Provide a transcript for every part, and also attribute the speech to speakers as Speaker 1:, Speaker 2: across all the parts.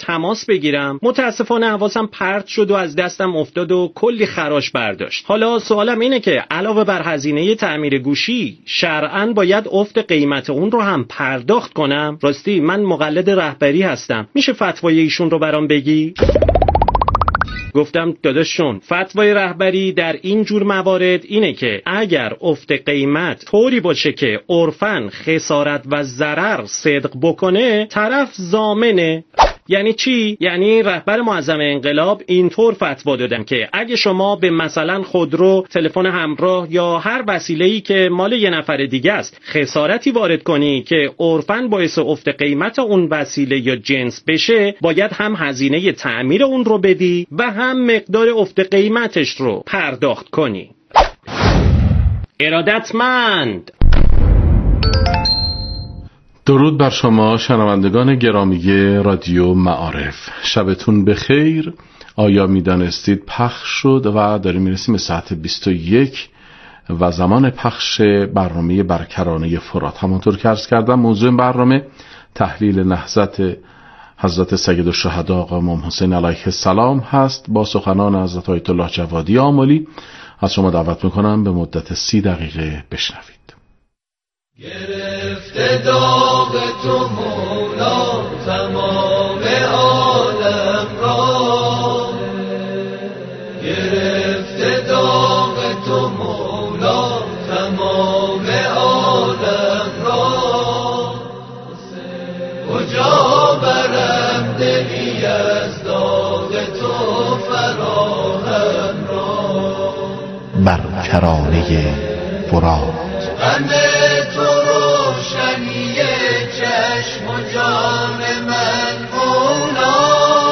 Speaker 1: تماس بگیرم. متاسفانه حواسم پرت شد و از دستم افتاد و کلی خراش برداشت. حالا سوالم اینه که علاوه بر هزینه تعمیر گوشی شرعاً باید افت قیمت اون رو هم پرداخت کنم؟ راستی من مقلد رهبری هستم، میشه فتوای ایشون رو برام بگی؟ گفتم داداشون، فتوای رهبری در این جور موارد اینه که اگر افت قیمت طوری باشه که عرفاً خسارت و ضرر صدق بکنه، طرف ضامنه. یعنی چی؟ یعنی رهبر معظم انقلاب اینطور فتوا دادن که اگه شما به مثلا خودرو، تلفن همراه یا هر وسیله‌ای که مال یه نفر دیگه است خسارتی وارد کنی که عرفاً باعث افت قیمت اون وسیله یا جنس بشه، باید هم هزینه تعمیر اون رو بدی و هم مقدار افت قیمتش رو پرداخت کنی. ارادتمند.
Speaker 2: درود بر شما شنوندگان گرامی رادیو معارف، شبتون بخیر. آیا میدانستید پخش شد و داریم میرسیم به ساعت 21 و زمان پخش برنامه برکرانه فرات. همونطور که عرض کردم موضوع برنامه تحلیل نهضت حضرت سیدالشهدا آقا امام حسین علیه السلام هست با سخنان حضرت آیت الله جوادی آملی. از شما دعوت میکنم به مدت 30 دقیقه بشنوید.
Speaker 3: گرفته داغ تو مولا تمام عالم را، گرفته داغ تو مولا تمام عالم را، کجا برم دلی از داغ تو فراهم را.
Speaker 4: برکرانه فرات
Speaker 3: همه تو روشنی چشم و جان من مولا،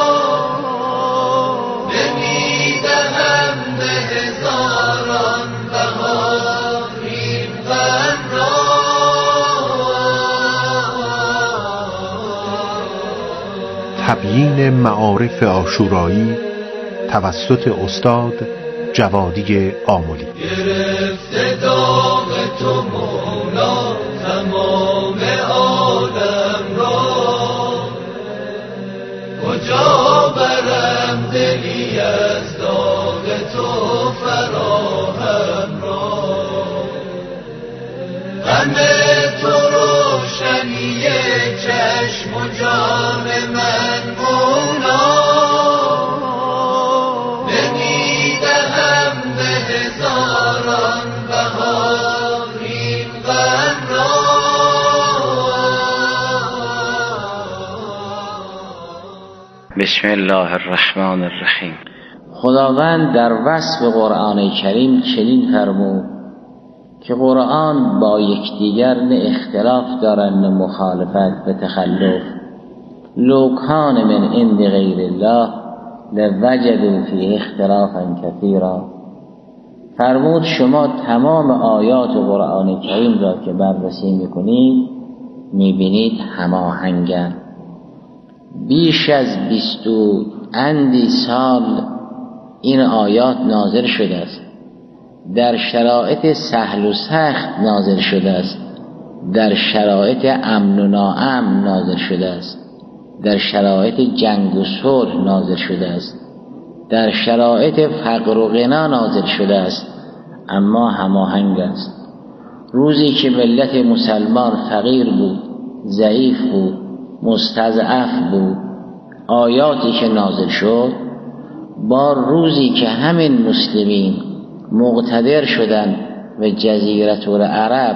Speaker 3: نمیدهم به هزاران بهار این غم را.
Speaker 4: تبیین معارف عاشورایی توسط استاد جوادی آملی.
Speaker 3: گرفته داغ تو مولا تمام عالم را، کجا برم دلی از داغ تو فراهم را. همه تو روشنی چشم و جان من مولا،
Speaker 5: بسم الله الرحمن الرحیم. خداوند در وصف قرآن کریم چنین فرمود که قرآن با یکدیگر نه اختلاف دارند نه مخالفت و تخلف. لو کان من عند غیر الله لوجدوا فیه اختلافا کثیرا. فرمود شما تمام آیات قرآن کریم را که بررسی میکنید میبینید هماهنگند. بیش از 20 اندی سال این آیات نازل شده است، در شرایط سهل و سخت نازل شده است، در شرایط امن و ناامن نازل شده است، در شرایط جنگ و صلح نازل شده است، در شرایط فقر و غنا نازل شده است، اما هماهنگ است. روزی که ملت مسلمان فقیر بود، ضعیف بود، مستضعف بود، آیاتی که نازل شد با روزی که همین مسلمین مقتدر شدند و جزیره العرب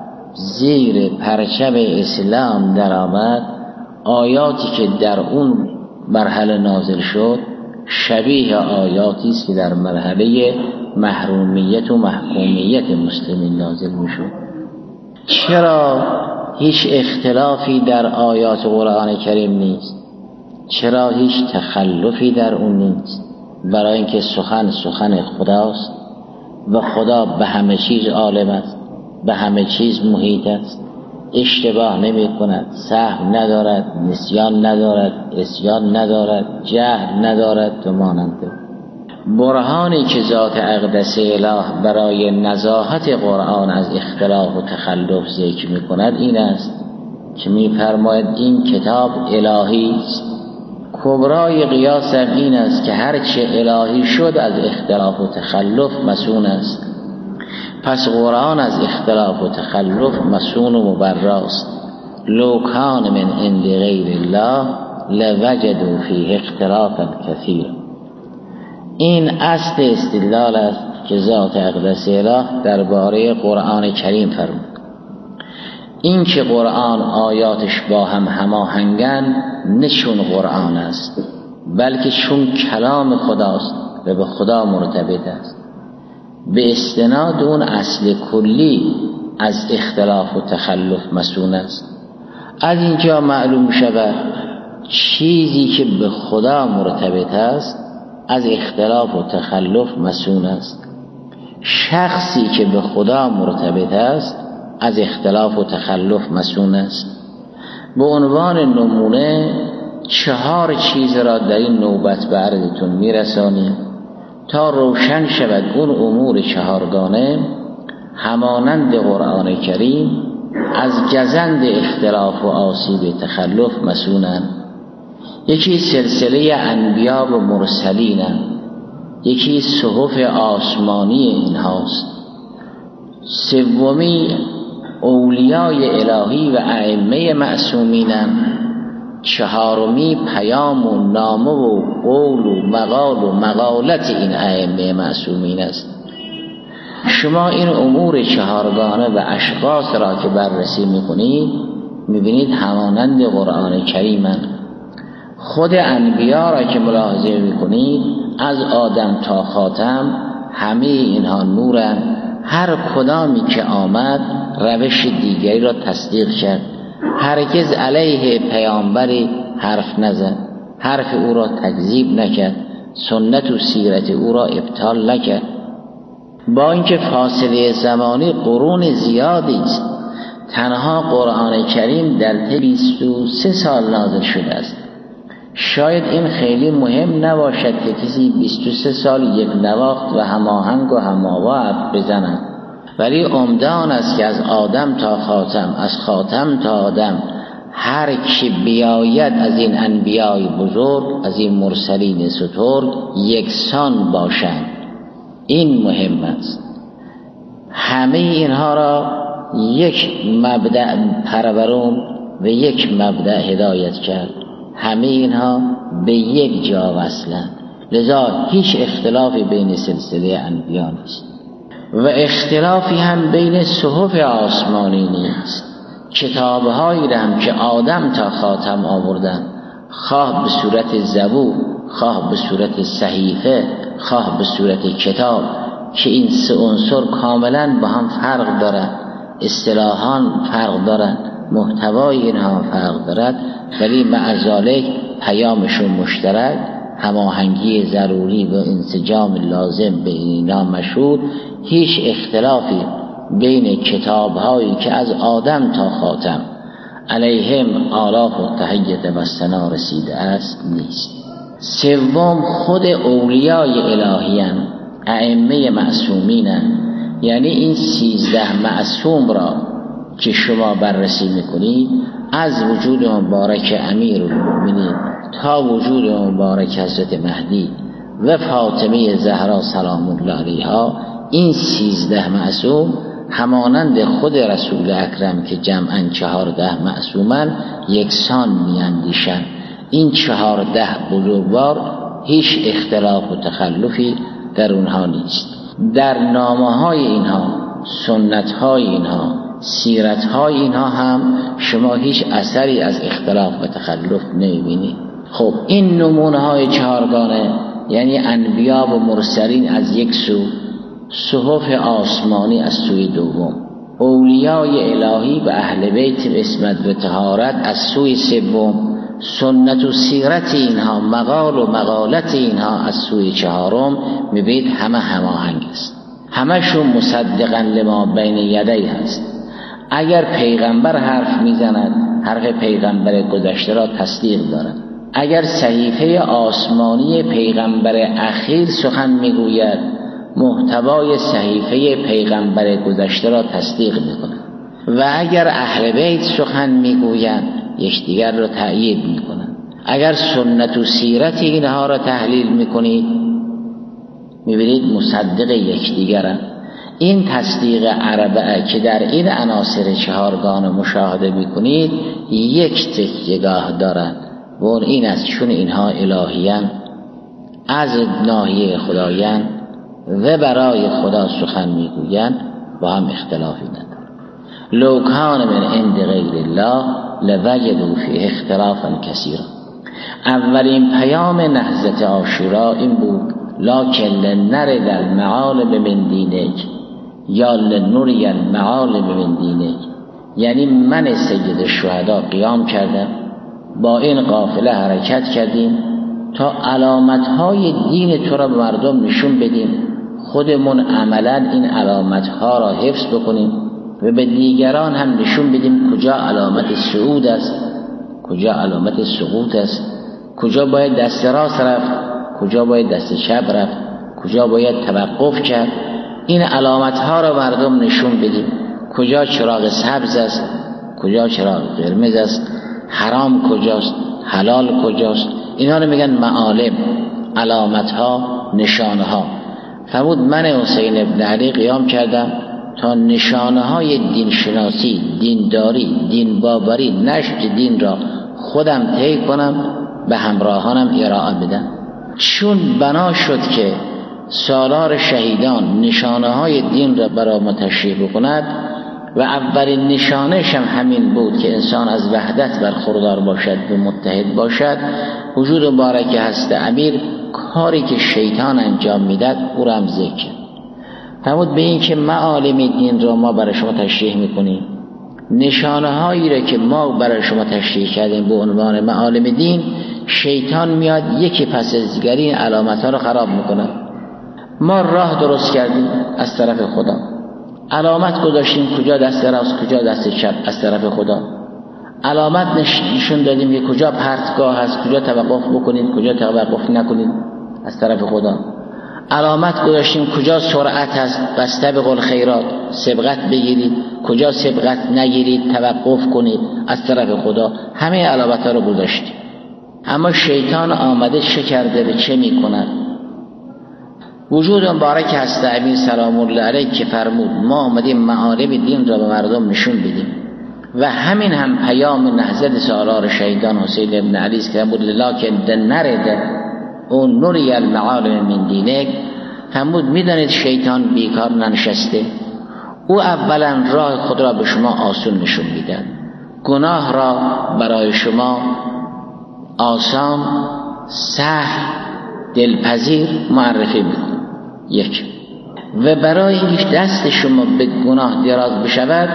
Speaker 5: زیر پرچم اسلام درآمد، آیاتی که در اون مرحله نازل شد شبیه آیاتی است که در مرحله محرومیت و محکومیت مسلمین نازل میشد. چرا هیچ اختلافی در آیات قرآن کریم نیست؟ چرا هیچ تخلفی در اون نیست؟ برای اینکه سخن خداست و خدا به همه چیز عالم است، به همه چیز محیط است، اشتباه نمی کند، سهو ندارد، نسیان ندارد، عصیان ندارد، جهل ندارد و مانند. برهانی که ذات اقدس اله برای نزاهت قرآن از اختلاف و تخلف ذکر می کند این است که می فرماید این کتاب الهی است، کبرای قیاس هم این است که هرچه الهی شد از اختلاف و تخلف مسون است. پس قرآن از اختلاف و تخلف مسون و مبراست. لو کان من عند غیر الله لوجدوا فیه اختلافا کثیرا. این اصل استدلال است که ذات اقدس اله درباره قرآن کریم فرمود. این که قرآن آیاتش با هم هماهنگن نشون قرآن است، بلکه چون کلام خداست و به خدا مرتبط است. به استناد اون اصل کلی از اختلاف و تخلف مسون است. از اینجا معلوم شود چیزی که به خدا مرتبط است از اختلاف و تخلف مسون است. شخصی که به خدا مرتبط است از اختلاف و تخلف مسون است. به عنوان نمونه 4 چیز را در این نوبت به عرضتون میرسانیم تا روشن شود اون امور 4گانه همانند قرآن کریم از گزند اختلاف و آسیب تخلف مسونند. یکی سلسله انبیا و مرسلینند، یکی صحف آسمانی اینهاست، سومی اولیای الهی و ائمه معصومینند، 4می پیام و نامه و قول و مقال و مقالت این ائمه معصومین است. شما این امور 4گانه و اشخاص را که بررسی میکنید میبینید همانند قرآن کریمند. خود انبیا را که ملاحظه میکنید از آدم تا خاتم همه اینها نورند. هر کدامی که آمد روش دیگری را تصدیق کرد، هرگز علیه پیامبری حرف نزد، حرف او را تکذیب نکرد، سنت و سیرت او را ابطال نکرد. با اینکه فاصله زمانی قرون زیادی است، تنها قرآن کریم در 23 سال نازل شده است. شاید این خیلی مهم نباشد که کسی 23 سال یک نواخت و هماهنگ و هماوا بزند، ولی عمدان است که از آدم تا خاتم، از خاتم تا آدم هر کی بیاید از این انبیای بزرگ، از این مرسلین سترگ یکسان باشند. این مهم است. همه اینها را یک مبدأ پرورون و یک مبدأ هدایت کرد. همه اینها به یک جا وصلند، لذا هیچ اختلافی بین سلسله انبیا نیست و اختلافی هم بین صحف آسمانی نیست. کتابهایی را هم که آدم تا خاتم آوردن، خواه به صورت زبور، خواه به صورت صحیفه، خواه به صورت کتاب، که این 3 عنصر کاملا با هم فرق دارند، اصطلاحاً فرق دارند، محتوای اینها فرق دارد، ولی مع ذالک پیامشون مشترک، هماهنگی ضروری و انسجام لازم به اینا مشهود. هیچ اختلافی بین کتاب‌هایی که از آدم تا خاتم علیهم آلاف و تحیت و ثنا رسیده است نیست. سوم خود اولیای الهی‌اند، ائمه معصومینند. یعنی این 13 معصوم را که شما بررسی میکنید، از وجود مبارک امیرالمؤمنین تا وجود مبارک حضرت مهدی و فاطمه زهرا سلام الله علیها، این 13 معصوم همانند خود رسول اکرم که جمعاً 14 معصومن یکسان میاندیشند. این 14 بزرگوار هیچ اختلاف و تخلفی در اونها نیست. در نامه‌های اینها، سنت‌های اینها، سیرت‌های اینها هم شما هیچ اثری از اختلاف و تخلف نمی‌بینید. خب این نمونه‌های 4گانه یعنی انبیا و مرسلین از یک سو، صحف آسمانی از سوی دوم، اولیای الهی و اهل بیت عصمت و طهارت از سوی سوم، سنت و سیرت اینها، مقال و مقالت اینها از سوی 4م، میبینید همه هماهنگ است. همشون مصدقاً لما بین یدی هست. اگر پیغمبر حرف میزند، حرف پیغمبر گذشته را تصدیق دارد. اگر صحیفه آسمانی پیغمبر اخیر سخن میگوید، محتوای صحیفه پیغمبر گذشته را تصدیق میکند. و اگر اهل بیت سخن میگویند، یکدیگر را تأیید میکنند. اگر سنت و سیرت اینها را تحلیل میکنید میبینید مصدق یکدیگرند. این تصدیق اربعه که در این عناصر چهارگانه مشاهده میکنید یک تکیه‌گاه دارند و این است چون اینها الهیان، از ناحیه خدایان و برای خدا سخن میگویند با هم اختلافی ندارند. لو کان من عند غیر الله لوجدوا فیه اختلافا کثیرا. اولین پیام نهضت عاشورا این بود لکن لنرد المعالم من دینک یا لنری المعالم من دینک. یعنی من سید الشهدا قیام کردم، با این قافله حرکت کردیم تا علامتهای دین تو را به مردم نشون بدیم، خودمون عملا این علامتها را حفظ بکنیم و به دیگران هم نشون بدیم کجا علامت صعود است، کجا علامت سقوط است، کجا باید دست راست رفت، کجا باید دست چپ رفت، کجا باید توقف کرد. این علامتها را مردم نشون بدیم، کجا چراغ سبز است، کجا چراغ قرمز است، حرام کجاست، حلال کجاست. اینا رو میگن معالم، علامتها، نشانه‌ها. فرمود من حسین ابن علی قیام کردم تا نشانه‌های دین شناسی، دینداری، دین باوری، نشر دین را خودم طی کنم، به همراهانم ارائه بدم. چون بنا شد که سالار شهیدان نشانه‌های دین را برای ما تشریح بکند و اولین نشانش هم همین بود که انسان از وحدت برخوردار باشد و متحد باشد، وجود مبارک هست امیر کاری که شیطان انجام میداد او را هم ذکر. فرمود به این که معالم دین را ما برای شما تشریح میکنیم، نشانه‌هایی را که ما برای شما تشریح کردیم به عنوان معالم دین، شیطان میاد یکی پس از دیگری این علامت‌ها را خراب میکنه. ما راه درست کردیم از طرف خدا، علامت گذاشتیم کجا دست راست کجا دست چپ از طرف خدا، علامت نشون دادیم که کجا پرتگاه هست، کجا توقف بکنید کجا توقف نکنید از طرف خدا، علامت گذاشتیم کجا سرعت هست، فاستبقوا الخیرات سبقت بگیرید، کجا سبقت نگیرید توقف کنید از طرف خدا. همه علامت ها رو گذاشتیم. اما شیطان آمده چه کرده و چه میکند؟ وجود مبارک هست امین سلام الله علیه که فرمود ما آمدیم معالم دین را به مردم نشون بدیم و همین هم پیام نهضت سالار شهیدان حسین ابن علی است که بود لکن نرد اون نوری المعالم من دینک. فرمود میدانید شیطان بیکار ننشسته، او اولا راه خود را به شما آسون نشون میدن، گناه را برای شما آسان، سهل، دلپذیر معرفی میکنه. یک و برای اینکه دست شما به گناه دراز بشود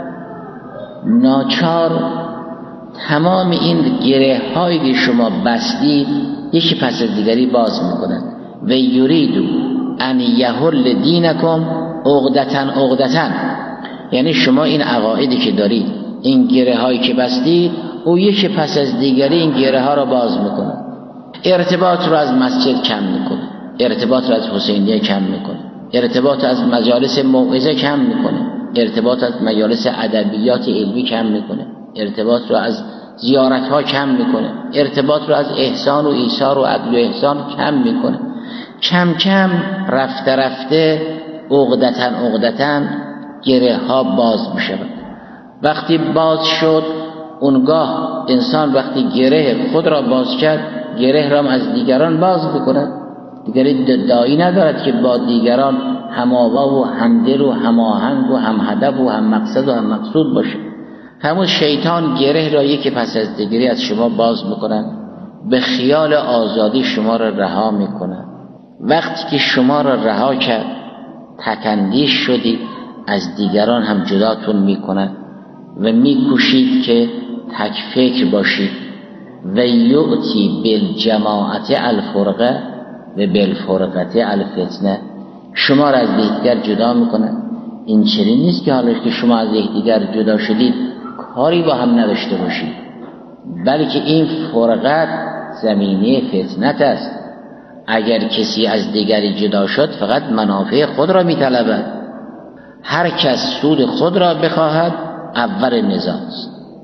Speaker 5: ناچار تمام این گره هایی که شما بستید یکی پس از دیگری باز میکنند و یریدو ان یحل دینکم عقدةً. یعنی شما این عقایدی که دارید، این گره هایی که بستید، او یکی پس از دیگری این گره ها را باز میکنه. ارتباط رو از مسجد کم میکنه، ارتباط رو از حسینیه کم میکنه، ارتباط از مجالس موعظه کم میکنه، ارتباط از مجالس ادبیات علمی کم میکنه، ارتباط رو از زیارت ها کم میکنه، ارتباط رو از احسان و ایثار و عدل و احسان کم میکنه. کم کم رفته رفته عقدةً گره ها باز میشه. وقتی باز شد اونگاه انسان وقتی گره خود را باز کرد گره را از دیگران باز بکند، دیگری دایی ندارد که با دیگران هم‌آوا و همدل و هماهنگ و هم هدف و هم مقصد و هم مقصود باشه. همون شیطان گره را یکی پس از دیگری از شما باز میکنند، به خیال آزادی شما را رها میکنند. وقتی که شما را رها کرد تکندیش شدید، از دیگران هم جداتون میکنند و میکوشید که تک فکر باشید و یؤتی بالجماعت الفرقه و بالفرقت الفتنه. شما را از یکدیگر جدا میکنند. این چنین نیست که حالا که شما از یکدیگر جدا شدید کاری با هم نداشته باشید، بلکه این فرقت زمینه فتنت است. اگر کسی از دیگری جدا شد فقط منافع خود را میطلبد. هر کس سود خود را بخواهد اول نزاع است.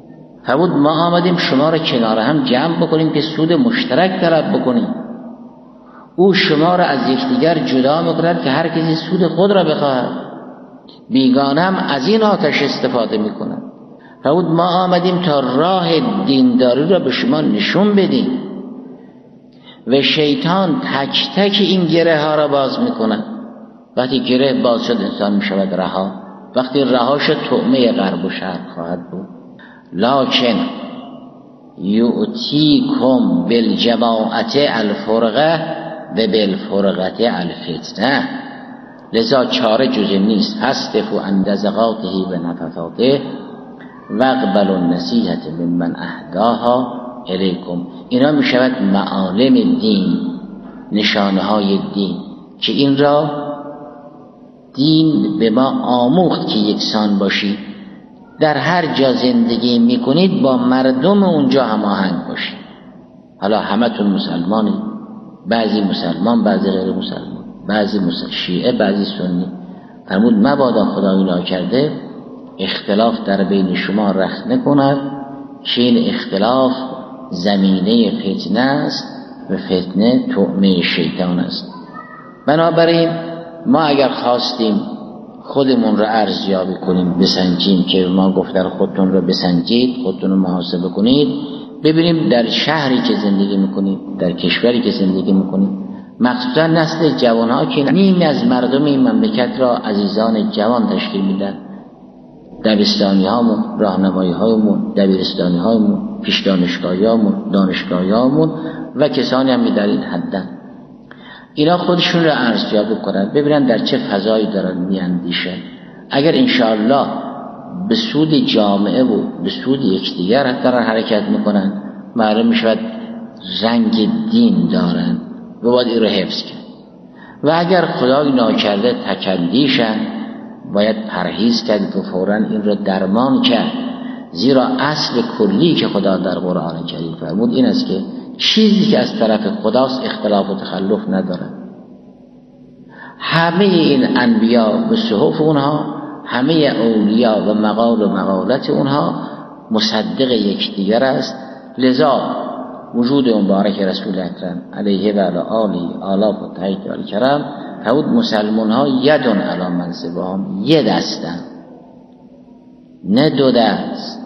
Speaker 5: فرمود ما آمدیم شما را کنار هم جمع بکنیم که سود مشترک طلب بکنیم. او شما را از یکدیگر جدا می‌کند که هر کسی سود خود را بخواهد. بیگانه هم از این آتش استفاده می‌کند. فرمود ما آمدیم تا راه دینداری را به شما نشون بدیم و شیطان تک تک این گره ها را باز می‌کند. وقتی گره باز شد انسان می‌شود رها. وقتی رها شد طعمه غرب و شرق خواهد بود. لکن یؤتیکم بالجماعت الفرقه و بالفرقت الفتنه. لذا چاره جز نیست. فاستفوا عن دزغاته و نفثاته واقبلوا النصیحة ممن اهداها الیکم. اینا می شود معالم دین، نشانه های دین که این را دین به ما آموخت که یکسان باشید. در هر جا زندگی میکنید با مردم اونجا هماهنگ باشید. حالا همتون مسلمانید، بعضی مسلمان بعضی غیر مسلمان، بعضی شیعه بعضی سنی. فرمود مبادا خدای ناکرده اختلاف در بین شما رخ نکند که این اختلاف زمینه فتنه است و فتنه طعمه شیطان است. بنابراین ما اگر خواستیم خودمون را ارزیابی کنیم، بسنجیم که ما گفتن خودتون را بسنجید، خودتون رو محاسبه کنید، ببینیم در شهری که زندگی میکنید، در کشوری که زندگی میکنید، مخصوصا نسل جوانها که نیمی از مردم این مملکت را عزیزان جوان تشکیل میدن، دبستانی هامون، راهنمایی هامون، دبیرستانی هامون، پیش دانشگاهی هامون، دانشگاهی هامون و کسانی هم در این حدن، اینا خودشون را ارزیابی کنن، ببینن در چه فضایی دارن میاندیشن. اگر انشاءالله به سود جامعه و به سود یکدیگر دارن حرکت میکنن، معلوم میشود رنگ دین دارن و باید این رو حفظ کرد. و اگر خدای ناکرده تکندیشن، باید پرهیز کرد و فوراً این رو درمان کرد. زیرا اصل کلی که خدا در قرآن کریم فرمود این است که چیزی که از طرف خداست اختلاف و تخلف نداره. همه این انبیا و صحف اونها، همه اولیا و مقال و مقالت اونها مصدق یکدیگر است. لذا وجود مبارک رسول اکرم علیه و علی آله آلاف و تحیط و الکرم فرمود مسلمان ها یدون علی منصبهم، یه دستن نه دو دست.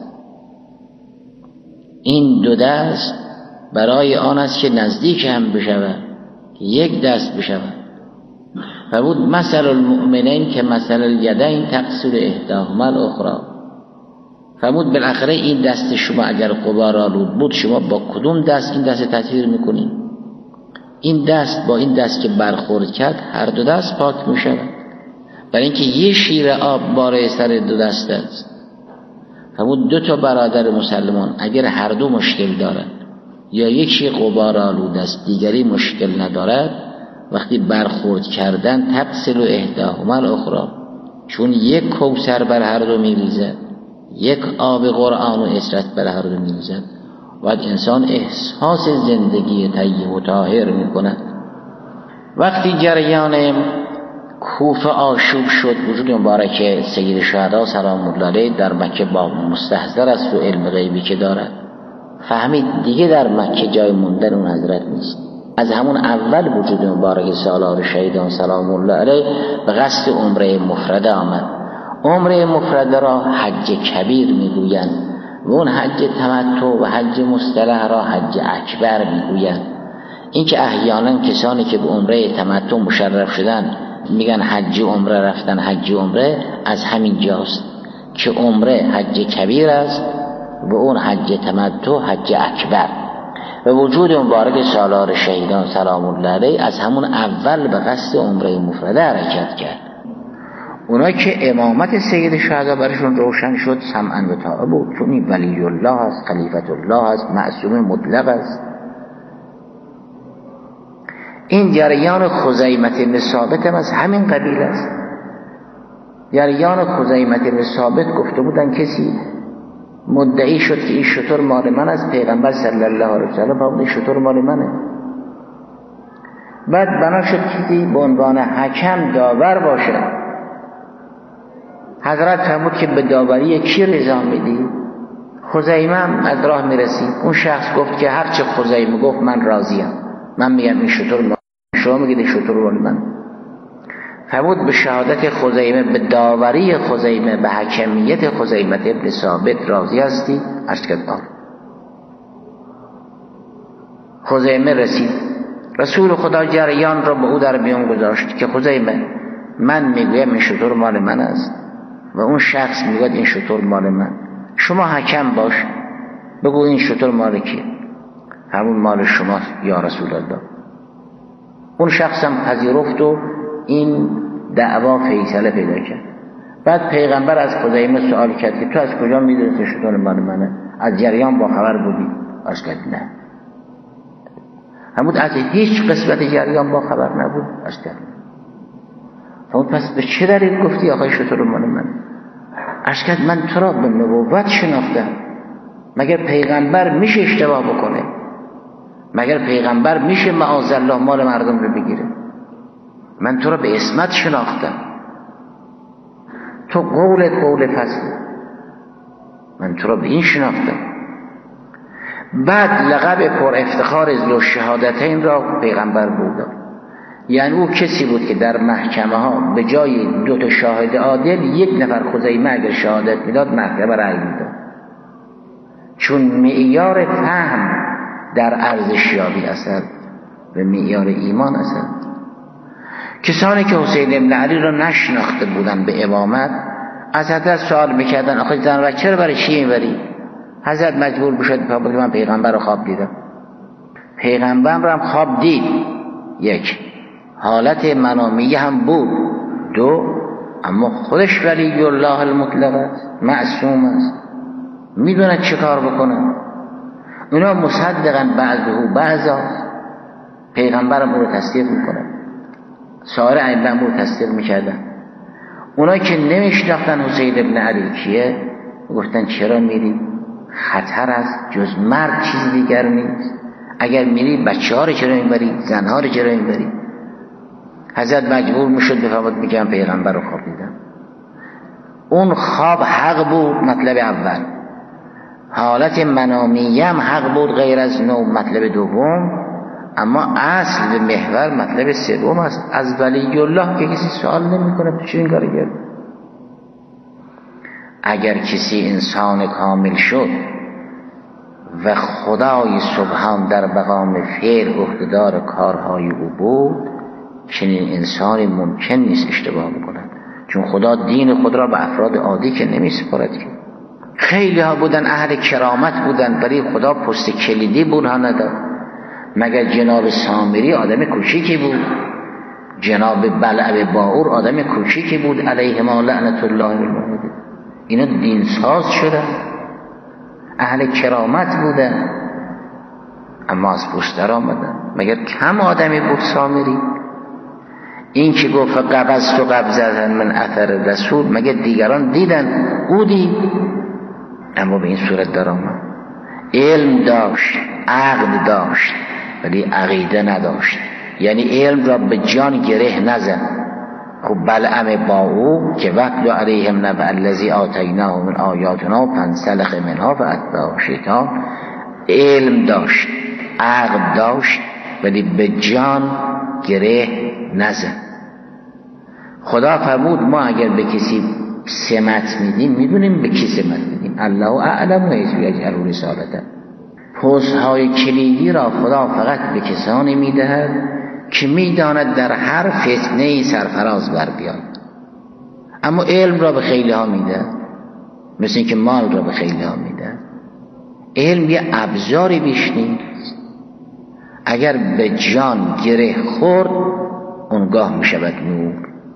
Speaker 5: این دو دست برای آن است که نزدیک هم بشود، که یک دست بشود. فرمود مثل المؤمنین که مثل الیدین تقصر احداهما الاخری. فرمود بالاخره این دست شما اگر غبار آلود بود، شما با کدوم دست این دست تطهیر میکنید؟ این دست با این دست که برخورد کرد هر دو دست پاک میشود، برای اینکه یه شیر آب باره سر دو دست است. فرمود دو تا برادر مسلمان اگر هر دو مشکل دارد، یا یکی غبار آلود است دیگری مشکل ندارد، وقتی برخورد کردن تغسل احداهما الاخری، چون یک کوثر بر هر دو میریزد، یک آب قرآن و عطرت بر هر دو میریزد، باید انسان احساس زندگی طیب و طاهر میکند. وقتی جریان کوفه آشوب شد، وجود مبارک سید شهدا سلام الله علیه در مکه با مستحضر است و علم غیبی که دارد، فهمید دیگه در مکه جای موندن اون حضرت نیست. از همون اول وجود مبارک سالار شهیدان سلام الله علیه به قصد عمره مفرده آمد. عمره مفرده را حج کبیر میگویند و اون حج تمتع و حج مصطلح را حج اکبر میگویند. این که احیانا کسانی که به عمره تمتع مشرف شدن میگن حج عمره رفتن، حج عمره از همین جاست که عمره حج کبیر است و اون حج تمتع حج اکبر. و وجود مبارک سالار شهیدان سلام الله علیه از همون اول به قصد عمره مفرده حرکت کرد. اونا که امامت سید شهدا برشون روشن شد سمعا و طاعه بود، چون این ولی الله است، خلیفت الله است، معصوم مطلق است. این جریان خزیمة بن ثابت هم از همین قبیل است. جریان خزیمة بن ثابت گفته بودن کسی مدعی شد که این شتر مال من است، پیغمبر صلی الله علیه و سلم فرمود این شتر مال منه. بعد بنا شد کسی به عنوان حکم داور باشه. حضرت فرمود که به داوری کی رضا میدی؟ خزیمه هم از راه میرسید، اون شخص گفت که هر چه خزیمه گفت من راضیم، من میگم این شتر مال شما، میگید این شتر مال من. فرمود به شهادت خزیمه، به داوری خزیمه، به حکمیت خزیمه ابن ثابت راضی هستی؟ عرض کرد آره. خزیمه رسید، رسول خدا جریان را به او در میان گذاشت که خزیمه من میگویم این شتر مال من است و اون شخص میگوید این شتر مال من، شما حکم باش بگو این شتر مال کیه؟ همون مال شماست یا رسول الله. اون شخص هم پذیرفت و این دعوا فیصله پیدا کرد. بعد پیغمبر از خزیمه سوال کرد که تو از کجا میدونی شتر مال منه؟ از جریان با خبر بودی؟ عرض کرد نه. همون از هیچ قسمت جریان با خبر نبود. عرض کرد همون پس به چه دلیل گفتی آقای شتر مال منه؟ عرض کرد من تو را به نبوت شناختم. مگر پیغمبر میشه اشتباه بکنه؟ مگر پیغمبر میشه معاذالله مال مردم رو بگیره؟ من تو را به عصمت شناختم، تو قولت قول فصل، من تو را به این شناختم. بعد لقب پر افتخار ذوالشهادتین را پیغمبر بود، یعنی او کسی بود که در محکمه ها به جای 2 شاهد عادل 1 نفر خزیمه اگر شهادت میداد محکمه رأی میداد، چون معیار فهم در ارزشیابی است و معیار ایمان است. کسانی که حسین ابن علی را نشناخته بودند به امامت از حضرت سوال میکردن آخه زن و چرا برای چی اینوری؟ حضرت مجبور بشد که من پیغمبر رو خواب دیدم. پیغمبر هم خواب دید، 1 حالت منامیه هم بود، 2 اما خودش ولی الله المطلق است، معصوم است، میدونه چه کار بکنه. اونا مصدقاً بعضه بعضا، پیغمبر هم رو تصدیق میکنه، سایر ائمه رو تصدیق میکردن. اونایی که نمیشناختن حسین ابن علی کیه گفتن چرا میری؟ خطر است، جز مرگ چیز دیگر نیست. اگر میری بچه ها رو چرا اینبری؟ زن ها رو چرا اینبری؟ حضرت مجبور میشد بفهمد میگم پیغمبر رو خواب دیدم. اون خواب حق بود، مطلب اول. حالت منامیه هم حق بود غیر از نوع، مطلب دوم. اما اصل به محور مطلب سوم است. از ولی الله که کسی سوال نمی کنه تو چه این کاری کرد؟ اگر کسی انسان کامل شد و خدای سبحان در مقام فعل عهده‌دار کارهای او بود، چنین انسانی ممکن نیست اشتباه بکند، چون خدا دین خود را به افراد عادی که نمی سپارد که. خیلی ها بودن اهل کرامت بودن، برای خدا پست کلیدی برها نداد. مگر جناب سامری آدم کوچیکی بود، جناب بلع باور آدم کوچیکی بود علیهما لعنت الله الموعود. اینا دینساز شدن، اهل کرامت بودن، اما از پشت در آمدن. مگر کم آدمی بود سامری؟ این که گفت قبضت و قبضتن من اثر رسول، مگر دیگران دیدن؟ او دید، اما به این صورت در آمد. علم داشت، عقل داشت، ولی عقیده نداشت، یعنی علم را به جان گره نزد. خب بلعم با او که وقت علیهم نبع الذی آتیناه من آیاتنا فانسلخ منها فاتبعه شیطان، علم داشت، عقل داشت، ولی به جان گره نزد. خدا فرمود ما اگر به کسی سمت میدیم میدونیم به کی سمت میدیم، الله اعلم حیث یجعل رسالته. پست‌های کلیدی را خدا فقط به کسانی میدهد که میداند در هر فتنه‌ای سرفراز بر بیاد. اما علم را به خیلی ها میده، مثل اینکه مال را به خیلی ها میده. علم یه ابزاری بیش نیست، اگر به جان گره خورد اونگاه میشود نور.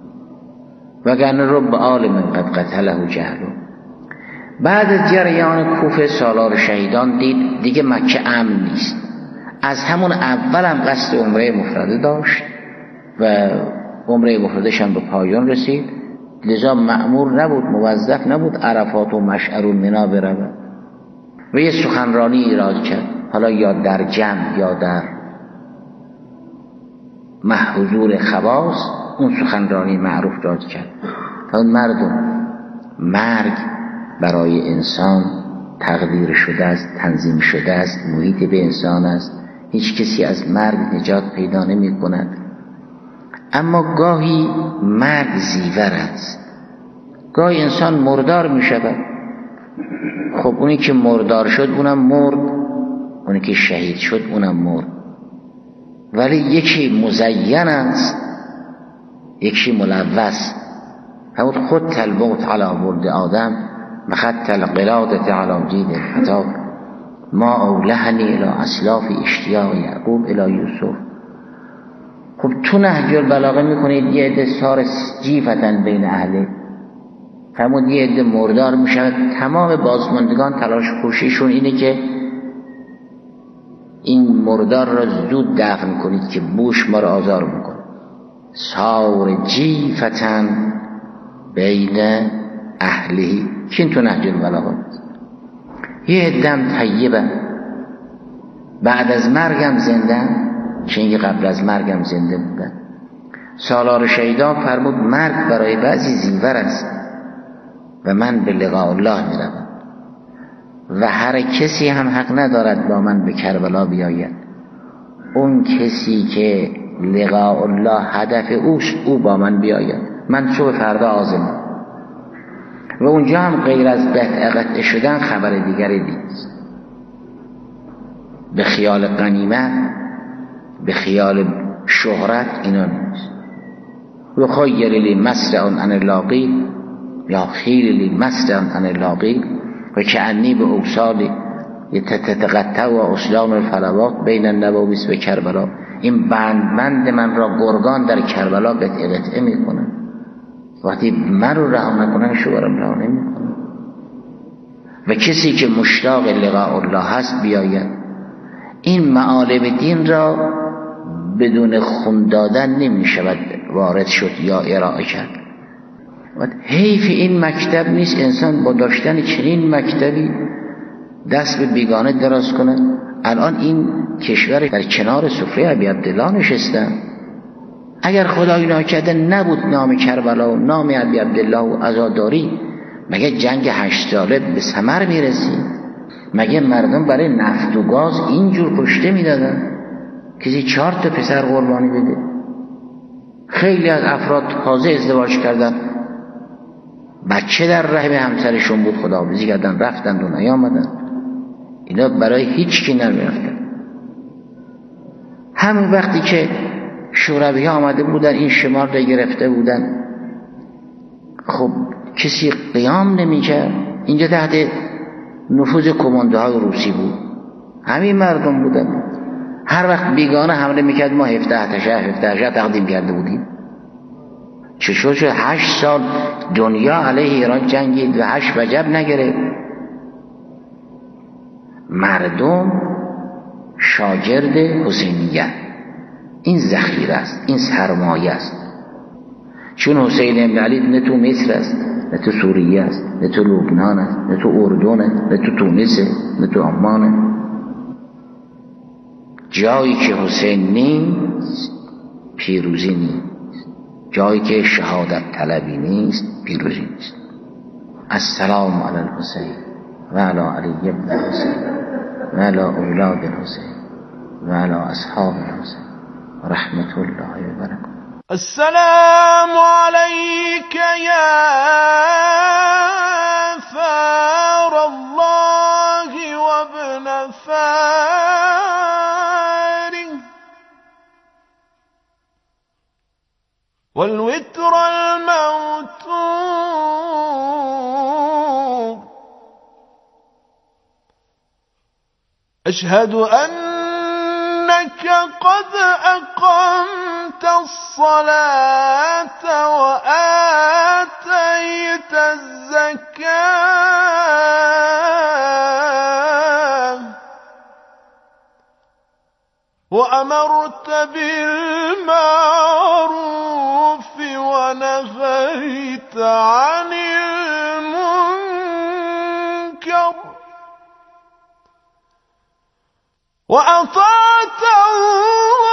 Speaker 5: وگرنه رب عالم قد قتله جهل. بعد از جریان کوفه سالار شهیدان دید دیگه مکه امن نیست. از همون اول هم قصد عمره مفرده داشت و عمره مفردش هم به پایان رسید، لذا مأمور نبود، موظف نبود عرفات و مشعر و منا برود و یه سخنرانی ایراد کرد، حالا یا در جمع یا در محضور خواص. اون سخنرانی معروف داد کرد تا مردم، مرگ برای انسان تقدیر شده است، تنظیم شده است، محیط به انسان است، هیچ کسی از مرگ نجات پیدا نمی کند. اما گاهی مرگ زیور است، گاهی انسان مردار می شود. خب اونی که مردار شد اونم مرد، اونی که شهید شد اونم مرد. ولی یکی مزین است، یکی ملوث. همون خود تلبوت علی ولد آدم مخط القلادة علی جید الحطاب ما اولهنی الی اسلاف اشتیاق یعقوب الی یوسف. خب تو نهج البلاغه میکنید یه عده سار جیفتن بین اهله، همون یه عده مردار میشود. تمام بازماندگان تلاش کوشیشون اینه که این مردار را زود دفن کنید که بوش ما را آزار میکنه. سار جیفتن بین اهلی کین تو نهج البلاغه. یه عدم طیبه بعد از مرگم زنده، چنگی قبل از مرگم زنده بودن. سالار شهیدان فرمود مرگ برای بعضی زیور است و من به لقاء الله میروم و هر کسی هم حق ندارد با من به کربلا بیاید. اون کسی که لقاء الله هدف اوست او با من بیاید، من صبح فردا عازمم. و اونجا هم غیر از قطع شدن خبر دیگری نیست. به خیال غنیمت، به خیال شهرت اینا نیست. و خیر لی مسرع عن اللاقی یا خیر لی مسرع عن اللاقی و کأنی به اوصال تتقطع و اسلام الفلوات بین النواویس و کربلا. این بند من را گرگان در کربلا قطعه می کنن. وقتی من رو رها نکنن شوارم رها نمی کنن. و کسی که مشتاق لقاء الله هست بیاید. این معالم دین را بدون خون دادن نمی شود وارد شد یا ارائه کرد. حیف این مکتب نیست انسان با داشتن چنین مکتبی دست به بیگانه دراز کنه. الان این کشور در کنار سفره ابی عبدالله نشستن. اگر خدای ناکرده نبود نام کربلا و نام ابی عبدالله و عزاداری، مگه جنگ 8 ساله به ثمر میرسید؟ مگه مردم برای نفت و گاز اینجور کشته میدادن؟ کسی 4 تا پسر قربانی بده؟ خیلی از افراد تازه ازدواج کردن، بچه در رحم همسرشون بود، خداحافظی کردن رفتن و نیامدن. اینا برای هیچ کی نمیرفتن. همون وقتی که شوروی ها آمده بودن این شمار را گرفته بودن، خب کسی قیام نمی‌کرد. اینجا تحت نفوذ کماندوهای روسی بود، همین مردم بودن. هر وقت بیگانه حمله میکرد ما 17 شهر تقدیم کرده بودیم. چشوش 8 سال دنیا علیه ایران جنگید و 8 وجب نگرفت. مردم شاگرد حسینیت، این ذخیره است، این سرمایه است. چون حسین ابن علی نه تو مصر است، نه تو سوریه است، نه تو لبنان است، نه تو اردن است، نه تو تونس، نه تو عمان. جایی که حسین نیست پیروزی نیست، جایی که شهادت طلبی نیست پیروزی نیست. السلام علی الحسین و علی علی ابن حسین و علی اولاد الحسین و علی اصحاب الحسین رحمت الله و برکاته.
Speaker 3: السلام عليك يا ثار الله وابن ثاره والوتر الموتور أشهد أنك قد أقمت الصلاة وآتيت الزكاة وأمرت بالمعروف ونهيت عن المنكر وأطعت